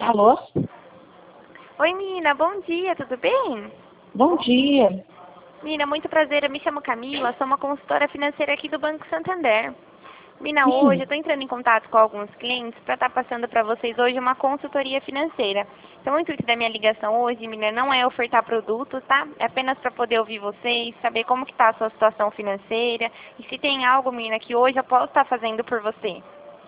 Alô? Oi, Mina, bom dia, tudo bem? Bom dia. Mina, muito prazer, eu me chamo Camila, sou uma consultora financeira aqui do Banco Santander. Mina, hoje Sim. eu estou entrando em contato com alguns clientes para estar passando para vocês hoje uma consultoria financeira. Então, o intuito da minha ligação hoje, Mina, não é ofertar produtos, tá? É apenas para poder ouvir vocês, saber como que está a sua situação financeira e se tem algo, Mina, que hoje eu posso estar fazendo por você.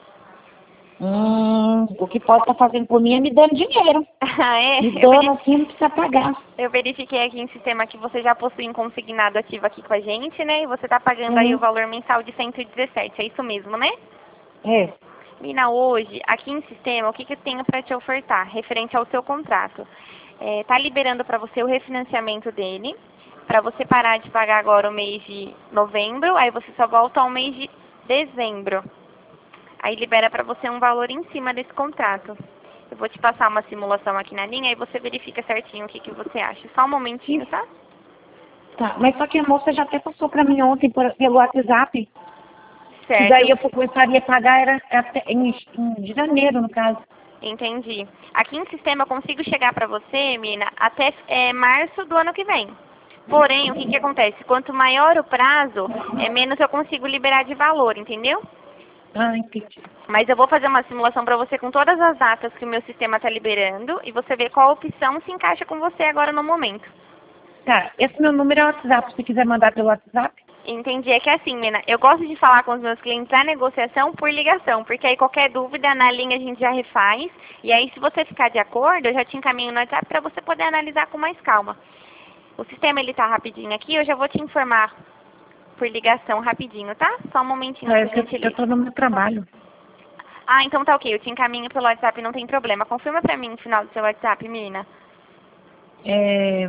O que pode estar fazendo por mim é me dando dinheiro. Ah, é? Me dando assim, não precisa pagar. Eu verifiquei aqui em sistema que você já possui um consignado ativo aqui com a gente, né? E você está pagando aí o Uhum. valor mensal de 117, é isso mesmo, né? É. Mina, hoje, aqui em sistema, o que que eu tenho para te ofertar, referente ao seu contrato? Tá liberando para você o refinanciamento dele, para você parar de pagar agora o mês de novembro, aí você só volta ao mês de dezembro. Aí libera para você um valor em cima desse contrato. Eu vou te passar uma simulação aqui na linha e você verifica certinho o que que você acha. Só um momentinho, tá? Tá. Mas só que a moça já até passou pra mim ontem pelo WhatsApp. Que daí Certo. eu começaria a pagar era até de janeiro, no caso. Entendi. Aqui em sistema eu consigo chegar para você, Mina, até março do ano que vem. Porém, o que que acontece? Quanto maior o prazo, menos eu consigo liberar de valor, entendeu? Ah, entendi. Mas eu vou fazer uma simulação para você com todas as datas que o meu sistema está liberando e você vê qual opção se encaixa com você agora no momento. Tá. Esse meu número é o WhatsApp. Se você quiser mandar pelo WhatsApp. Entendi. É que assim, Mina, eu gosto de falar com os meus clientes a negociação por ligação, porque aí qualquer dúvida na linha a gente já refaz. E aí, se você ficar de acordo, eu já te encaminho no WhatsApp para você poder analisar com mais calma. O sistema ele tá rapidinho aqui, eu já vou te informar por ligação rapidinho, tá? Só um momentinho, É, por eu gentileza. tô no meu trabalho. Ah, então tá ok, eu te encaminho pelo WhatsApp, não tem problema. Confirma pra mim o final do seu WhatsApp, menina. É.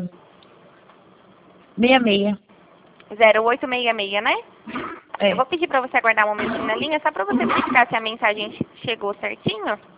66. 0866, né? Eu É. vou pedir pra você aguardar um momentinho na linha, só pra você verificar se a mensagem chegou certinho.